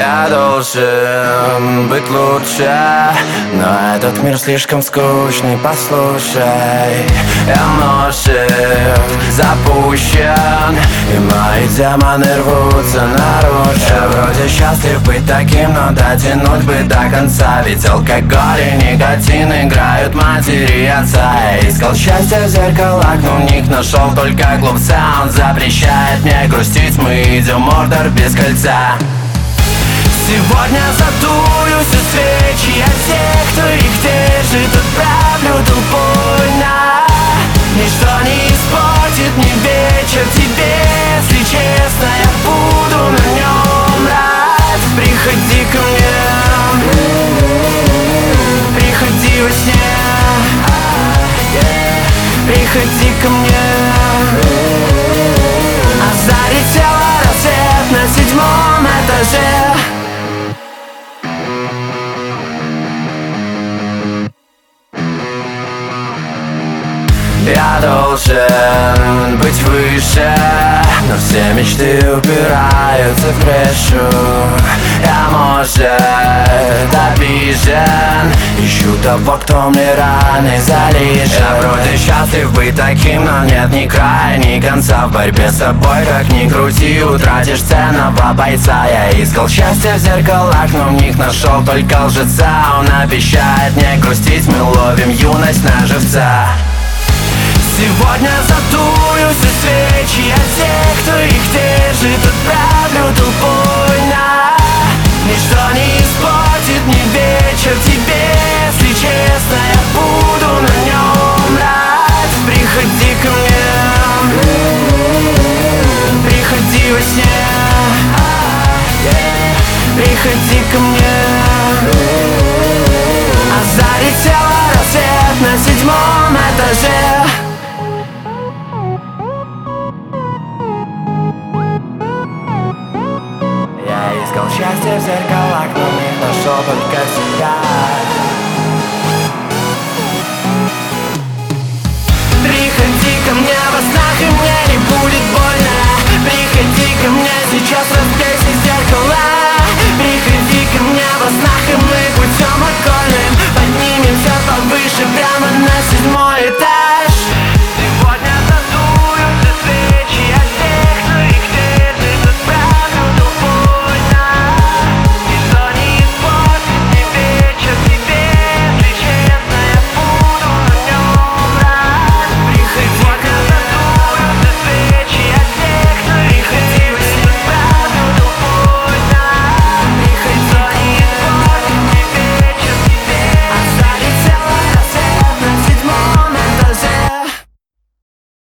Я должен быть лучше, но этот мир слишком скучный. Послушай, я множек запущен, и мои демоны рвутся наружу. Я вроде счастлив быть таким, но дотянуть бы до конца. Ведь алкоголь и никотин играют матери и отца. Я искал счастье в зеркалах, но в них нашел только глупца. Он запрещает мне грустить, мы идем мордор без кольца. Сегодня задую все свечи от тех, кто их держит, отправлю толпой на. Ничто не испортит мне вечер тебе, если честно, я буду на нем рад. Приходи ко мне, приходи во сне, приходи ко мне. А залетела рассвет на 7-м этаже. Я должен быть выше, но все мечты упираются в крышу. Я, может, обижен, ищу того, кто мне раны залижет. Я вроде счастлив быть таким, но нет ни края, ни конца. В борьбе с собой, как ни крути, утратишь ценного бойца. Я искал счастье в зеркалах, но в них нашел только лжеца. Он обещает не грустить, мы ловим юность на живца. Сегодня задую все свечи от тех, кто их держит, отправлю толпой на. Ничто не испортит мне вечер тебе, если честно, я буду на нем рад. Приходи ко мне, приходи во сне, приходи ко мне. А залетела рассвет на 7-м этаже. Я искал счастье в зеркалах, но в них нашел только себя.